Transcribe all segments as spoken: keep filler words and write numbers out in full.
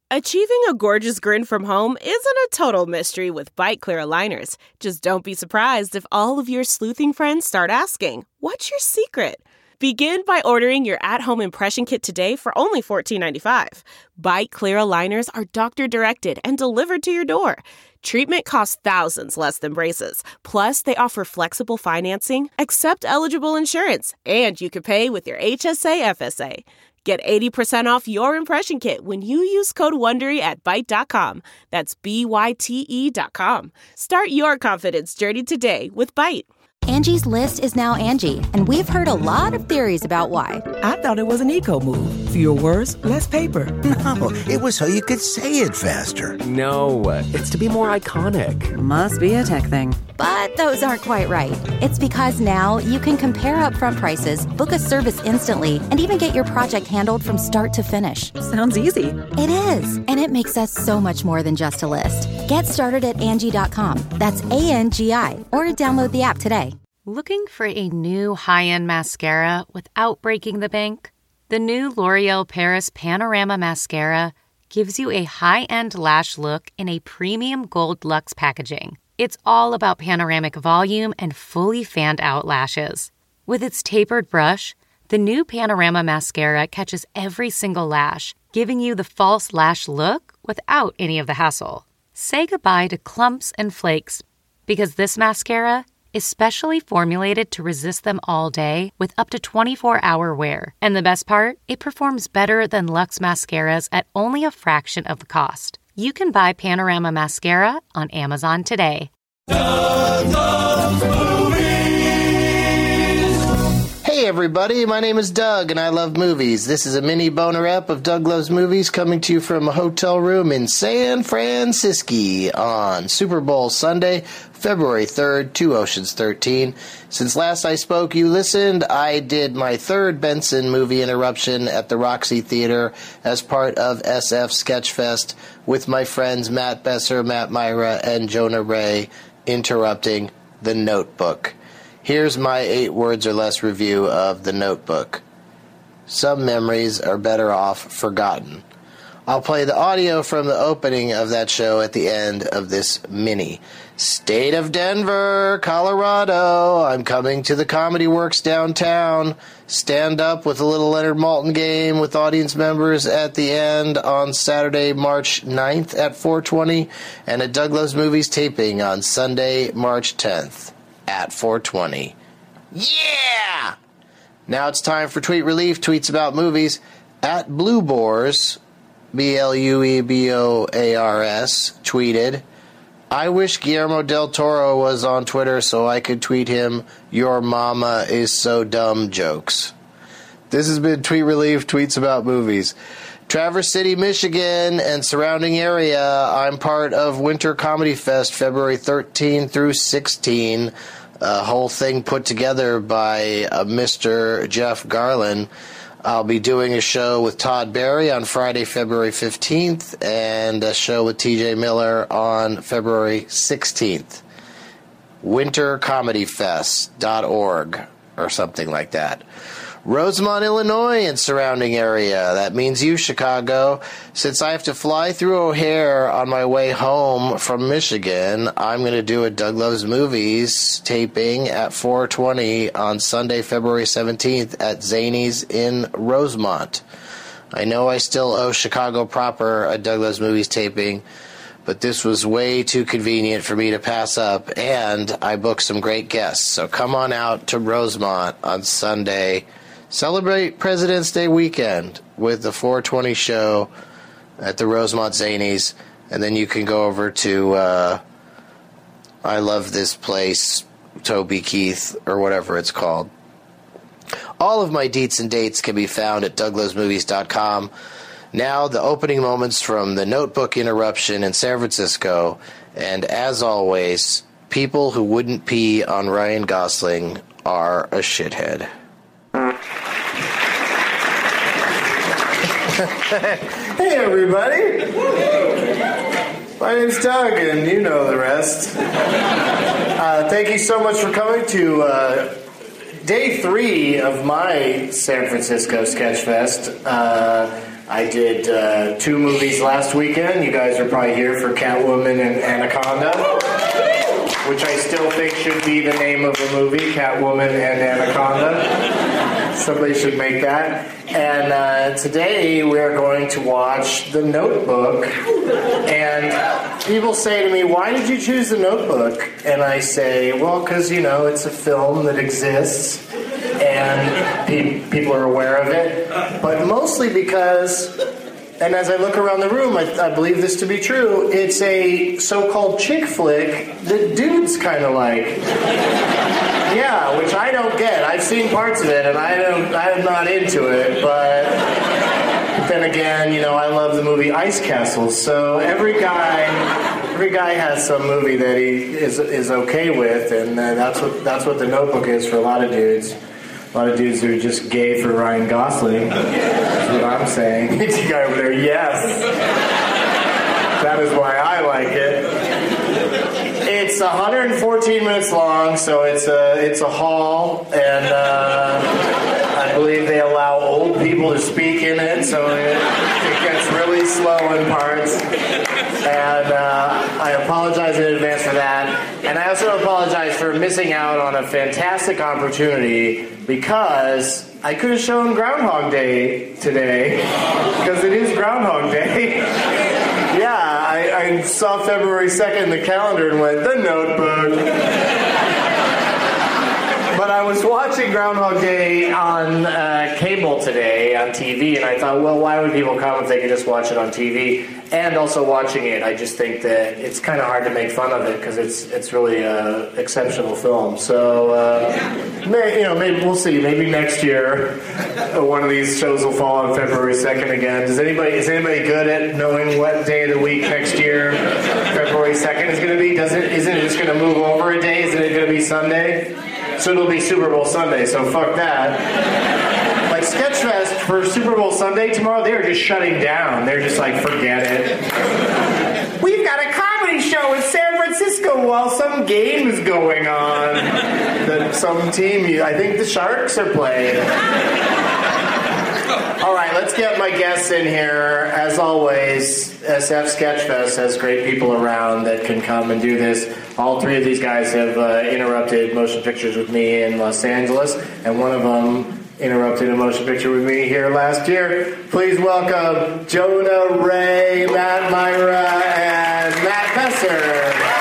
Achieving a gorgeous grin from home isn't a total mystery with Byte Clear aligners. Just don't be surprised if all of your sleuthing friends start asking, "What's your secret?" Begin by ordering your at-home impression kit today for only fourteen ninety-five. Byte Clear aligners are doctor-directed and delivered to your door. Treatment costs thousands less than braces. Plus, they offer flexible financing, accept eligible insurance, and you can pay with your H S A F S A. Get eighty percent off your impression kit when you use code WONDERY at Byte dot com. That's B Y T E dot com. Start your confidence journey today with Byte. Angie's List is now Angie, and we've heard a lot of theories about why. I thought it was an eco move. Fewer words, less paper. No, it was so you could say it faster. No, it's to be more iconic. Must be a tech thing. But those aren't quite right. It's because now you can compare upfront prices, book a service instantly, and even get your project handled from start to finish. Sounds easy. It is, and it makes us so much more than just a list. Get started at Angie dot com. That's A N G I, or download the app today. Looking for a new high-end mascara without breaking the bank? The new L'Oreal Paris Panorama Mascara gives you a high-end lash look in a premium gold luxe packaging. It's all about panoramic volume and fully fanned-out lashes. With its tapered brush, the new Panorama Mascara catches every single lash, giving you the false lash look without any of the hassle. Say goodbye to clumps and flakes, because this mascara is specially formulated to resist them all day with up to twenty-four hour wear. And the best part? It performs better than Luxe mascaras at only a fraction of the cost. You can buy Panorama Mascara on Amazon today. Doug Loves Movies. Hey everybody, my name is Doug and I love movies. This is a mini boner ep of Doug Loves Movies coming to you from a hotel room in San Francisco on Super Bowl Sunday, February third, two Oceans thirteen. Since last I spoke, you listened. I did my third Benson movie interruption at the Roxy Theater as part of S F Sketchfest with my friends Matt Besser, Matt Myra, and Jonah Ray interrupting The Notebook. Here's my eight words or less review of The Notebook. Some memories are better off forgotten. I'll play the audio from the opening of that show at the end of this mini. State of Denver, Colorado. I'm coming to the Comedy Works downtown. Stand up with a little Leonard Maltin game with audience members at the end on Saturday, March ninth at four twenty, and a Doug Loves Movies taping on Sunday, March tenth at four twenty. Yeah! Now it's time for Tweet Relief, tweets about movies. At Blue Boars, B L U E B O A R S, tweeted, I wish Guillermo del Toro was on Twitter so I could tweet him, your mama is so dumb jokes. This has been Tweet Relief, tweets about movies. Traverse City, Michigan and surrounding area, I'm part of Winter Comedy Fest, February thirteenth through sixteenth. A whole thing put together by uh, Mister Jeff Garland. I'll be doing a show with Todd Barry on Friday, February fifteenth, and a show with T J Miller on February sixteenth. winter comedy fest dot org or something like that. Rosemont, Illinois and surrounding area. That means you, Chicago. Since I have to fly through O'Hare on my way home from Michigan, I'm going to do a Doug Loves Movies taping at four twenty on Sunday, February seventeenth at Zany's in Rosemont. I know I still owe Chicago proper a Doug Loves Movies taping, but this was way too convenient for me to pass up, and I booked some great guests. So come on out to Rosemont on Sunday. Celebrate President's Day weekend with the four twenty show at the Rosemont Zanies, and then you can go over to uh, I Love This Place, Toby Keith, or whatever it's called. All of my deets and dates can be found at doug loves movies dot com. Now, the opening moments from The Notebook interruption in San Francisco, and as always, people who wouldn't pee on Ryan Gosling are a shithead. Hey everybody, my name's Doug and you know the rest. Uh, thank you so much for coming to uh, day three of my San Francisco Sketchfest. Uh, I did uh, two movies last weekend. You guys are probably here for Catwoman and Anaconda, which I still think should be the name of the movie, Catwoman and Anaconda. Somebody should make that. And uh, today we're going to watch The Notebook. And people say to me, why did you choose The Notebook? And I say, well, because, you know, it's a film that exists. And pe- people are aware of it, but mostly because, and as I look around the room, I, I believe this to be true, it's a so-called chick flick that dudes kind of like. Yeah, which I don't get. I've seen parts of it, and I don't, I'm not into it, but then again, you know, I love the movie Ice Castles, so every guy, every guy has some movie that he is is okay with, and uh, that's what that's what The Notebook is for a lot of dudes. A lot of dudes who are just gay for Ryan Gosling. That's what I'm saying. It's a guy over there, yes. That is why I like it. It's one hundred fourteen minutes long, so it's a, it's a haul, and uh, I believe they allow old people to speak in it, so it, it gets really slow in parts. And uh, I apologize in advance for that. And I also apologize for missing out on a fantastic opportunity because I could have shown Groundhog Day today, because it is Groundhog Day. Yeah, I, I saw February second in the calendar and went, The Notebook. But I was watching Groundhog Day on uh, cable today on T V, and I thought, well, why would people come if they could just watch it on T V? And also watching it, I just think that it's kind of hard to make fun of it because it's it's really an exceptional film. So, uh, may, you know, maybe we'll see. Maybe next year, one of these shows will fall on February second again. Does anybody is anybody good at knowing what day of the week next year February second is going to be? Does it isn't it just going to move over a day? Isn't it going to be Sunday? So it'll be Super Bowl Sunday, so fuck that. Like Sketchfest for Super Bowl Sunday tomorrow, they're just shutting down. They're just like, forget it. We've got a comedy show in San Francisco while some game is going on. That some team, I think the Sharks are playing. All right, let's get my guests in here. As always, S F Sketchfest has great people around that can come and do this. All three of these guys have uh, interrupted motion pictures with me in Los Angeles, and one of them interrupted a motion picture with me here last year. Please welcome Jonah Ray, Matt Myra, and Matt Besser.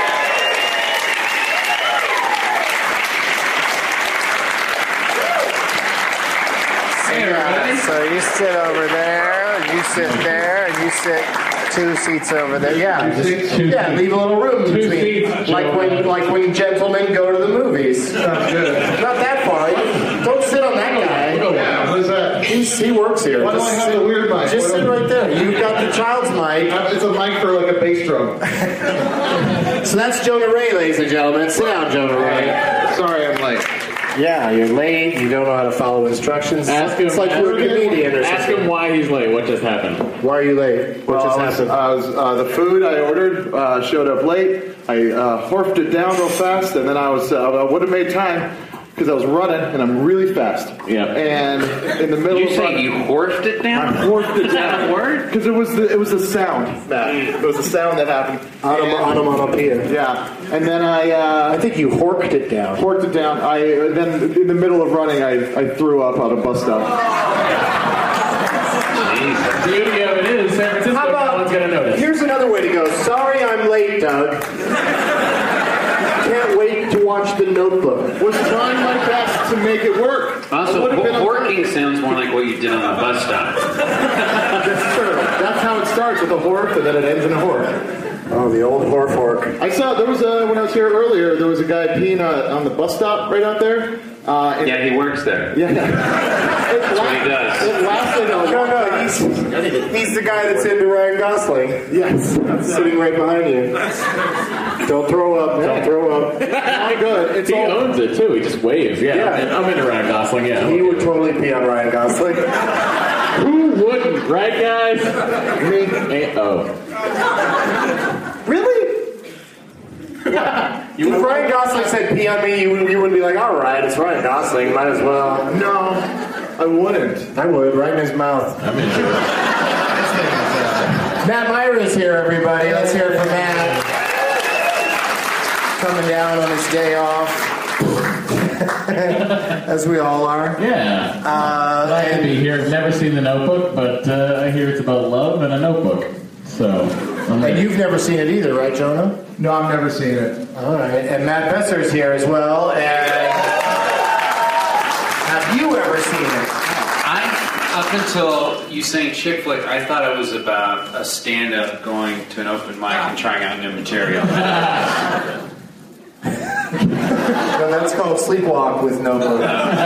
Yeah, so you sit over there, and you sit there, and you sit two seats over there. Yeah, just, yeah, leave a little room two between. Seats, like when, like when gentlemen go to the movies. Not good. Not that far. Don't sit on that guy. Yeah, what is that? He's, he works here. Why do I have the weird mic? Just sit right there. You've got the child's mic. It's a mic for like a bass drum. So that's Jonah Ray, ladies and gentlemen. Sit down, Jonah Ray. Sorry, I'm late. Yeah, you're late. You don't know how to follow instructions. Ask him, it's like you're a comedian or something. Ask him why he's late. What just happened? Why are you late? What well, just I was, happened? I was, uh, the food I ordered uh, showed up late. I uh, horfed it down real fast, and then I was uh, I would have made time because I was running, and I'm really fast. Yeah. And in the middle you of say running, you horfed it down? I horfed it Is that down. a word? Because it was the it was the sound. Matt. It was the sound that happened. Onomatopoeia. Yeah. And then I uh, I think you horked it down. Horked it down. I uh, then in the middle of running, I, I threw up on a bus stop. Jeez. The beauty of it is San Francisco. How about, no one's gonna notice. Here's another way to go. Sorry, I'm late, Doug. Can't wait to watch The Notebook. Was trying my best to make it work. Also, horking sounds more like what you did on a bus stop. That's true. That's how it starts, with a hork, and then it ends in a hork. Oh, the old hork hork. I saw there was a when I was here earlier. There was a guy peeing uh, on the bus stop right out there. Uh, and Yeah, he works there. Yeah, That's what he does. It lasted a No, no, he's, he's the guy that's into Ryan Gosling. Yes, Sitting right behind you. Don't throw up, don't throw up. Not good. It's He all, owns it too. He just waves. Yeah, Yeah. I'm into Ryan Gosling. Yeah, He would totally pee on Ryan Gosling. Who wouldn't, right, guys? Me. Eh, oh, Really? You, if Ryan Gosling said pee on me, you, you wouldn't be like, all right, it's Ryan Gosling, might as well. No. I wouldn't. I would, right in his mouth. I'm into it. Matt Myra's here, everybody. Let's hear it for Matt. Coming down on his day off. As we all are. Yeah. Uh, Glad and, to be here. I've never seen The Notebook, but uh, I hear it's about love and a notebook. So. And you've never seen it either, right, Jonah? No, I've never seen it. All right. And Matt Besser's here as well. And have you ever seen it? I, up until you sang chick flick, I thought it was about a stand-up going to an open mic and trying out new material. No, that's called Sleepwalk with Notebook.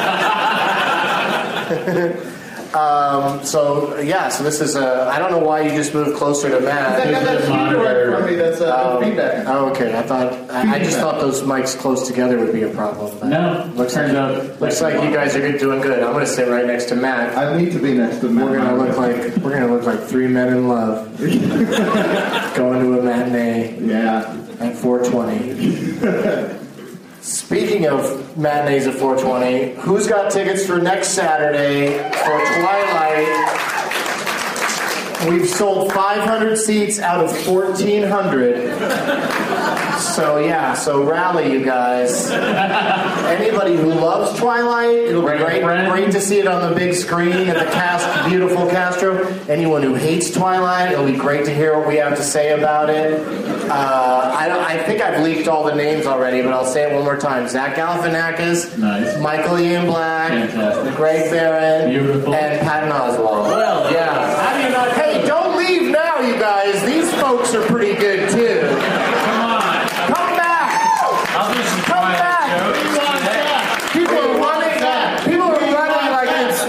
um, so, yeah, so this is a... I don't know why you just moved closer to Matt. I got that speaker right from me that's uh, um, feedback. Oh, okay. I thought... I, I just thought those mics close together would be a problem. But no. Looks like, out, looks like you guys are good, doing good. I'm going to sit right next to Matt. I need to be next to Matt. We're going to look like we're going to look like three men in love. Going to a matinee. Yeah. At four twenty. Speaking of matinees at four twenty, who's got tickets for next Saturday for Twilight? We've sold five hundred seats out of fourteen hundred. So yeah, so rally, you guys. Anybody who loves Twilight, it'll be great, great to see it on the big screen at the cast, beautiful Castro. Anyone who hates Twilight, it'll be great to hear what we have to say about it. Uh, I, don't, I think I've leaked all the names already, but I'll say it one more time. Zach Galifianakis, nice. Michael Ian Black, fantastic. Greg Barron, beautiful, and Patton Oswalt. Well, yeah. How do you not? Hey, don't leave now, you guys. These folks are pretty good too. Come on. Come back. I'll do some Come back. People are running. People are running like it's.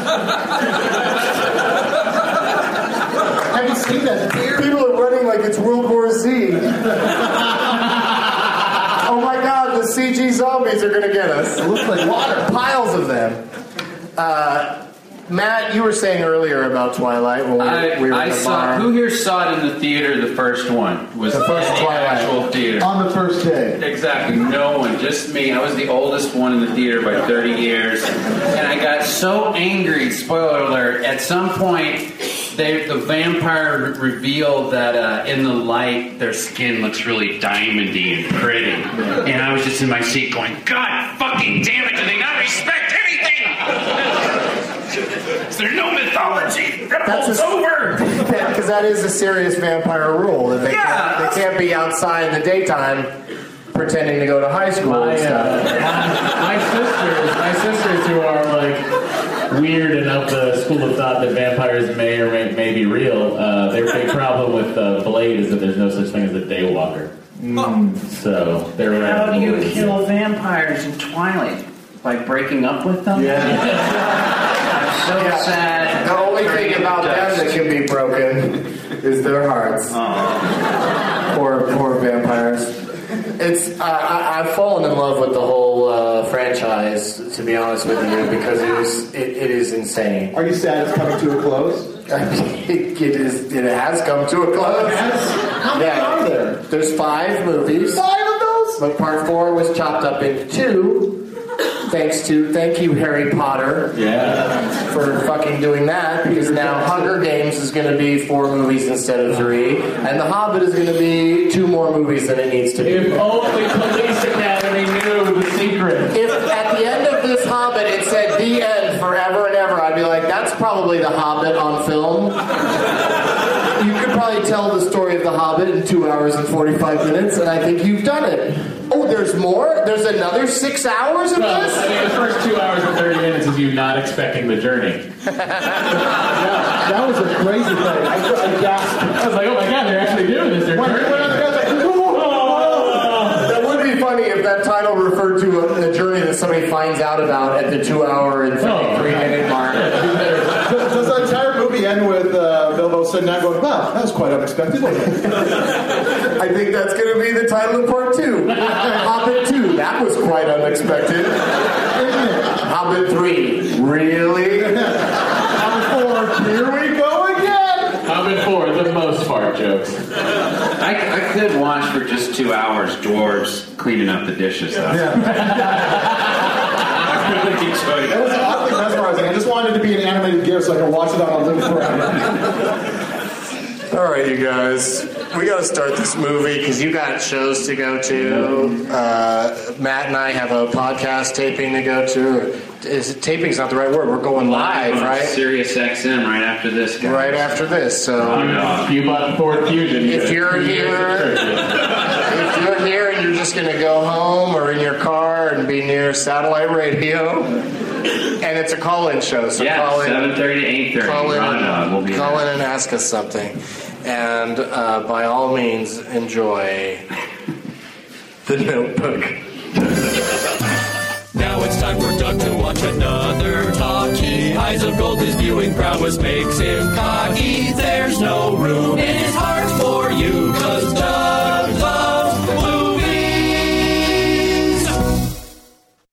Have you seen that? People are running like it's World War Z. Oh my God, the C G zombies are going to get us. It looks like water. Piles of them. Uh, Matt, you were saying earlier about Twilight when we, I, we were I in the saw. bar. Who here saw it in the theater? The first one was The first in the Twilight. actual theater. On the first day. Exactly, no one, just me. I was the oldest one in the theater by thirty years, and I got so angry. Spoiler alert! At some point, they, the vampire revealed that uh, in the light, their skin looks really diamondy and pretty, and I was just in my seat going, "God fucking damn it! Do they not respect anything?" Is there no mythology? That's a, over. Because that is a serious vampire rule that they, Yeah. can't, they can't be outside in the daytime pretending to go to high school My, and stuff. uh, my, my sisters, my sisters who are like weird and of the school of thought that vampires may or may, may be real, uh, their big problem with uh, Blade is that there's no such thing as a daywalker. Mm. So they're How do you uh, kill vampires in Twilight? By breaking up with them? Yeah. I'm so Yeah. sad. The only thing about them that can be broken is their hearts. Oh. Poor, poor vampires. It's uh, I, I've fallen in love with the whole uh, franchise, to be honest with you, because it is it, it is insane. Are you sad it's coming to a close? it, it is. It has come to a close. How many Yeah. are there? There's five movies. Five of those? But part four was chopped up into two. Thanks to, thank you, Harry Potter, yeah, for fucking doing that, because now Hunger Games is going to be four movies instead of three, and The Hobbit is going to be two more movies than it needs to be. If only Police Academy knew the secret. If at the end of this Hobbit it said the end forever and ever, I'd be like, that's probably The Hobbit on film. You could probably tell the story of The Hobbit in two hours and forty-five minutes, and I think you've done it. Oh, there's more? There's another six hours of Well, this? I mean, the first two hours and thirty minutes is you not expecting the journey. Yeah, that was a crazy thing. I, I gasped. I was like, oh my God, they're actually doing this. They're When, journeying. when I was like, That would be funny if that title referred to a, a journey that somebody finds out about at the two hour and fifty-three minute mark. does, does the entire movie end with uh, Bilbo sitting there going, wow, that was quite unexpected, wasn't it? I think that's going to be the title of part two. Hobbit two, that was quite unexpected. Hobbit three, really? Hobbit four, here we go again! Hobbit four, the most fart jokes. I, I could watch for just two hours dwarves cleaning up the dishes. Though. Yeah. I really enjoyed That was it. oddly mesmerizing. I just wanted wanted it to be an animated GIF so I could watch it on a loop forever. All right, you guys. We got to start this movie because you got shows to go to. Uh, Matt and I have a podcast taping to go to. Is it, taping's not the right word. We're going live, on right? Sirius X M right after this, guys. Right after this. So you bought Ford Fusion. If you're here, if you're here and you're just going to go home or in your car and be near satellite radio, and it's a call-in show, so yeah, call in. seven thirty to eight thirty. Call in, Rhonda will be call there. in and ask us something. And uh, by all means, enjoy The Notebook. Now it's time for Doug to watch another talkie. Eyes of gold, his viewing prowess makes him cocky. There's no room in his heart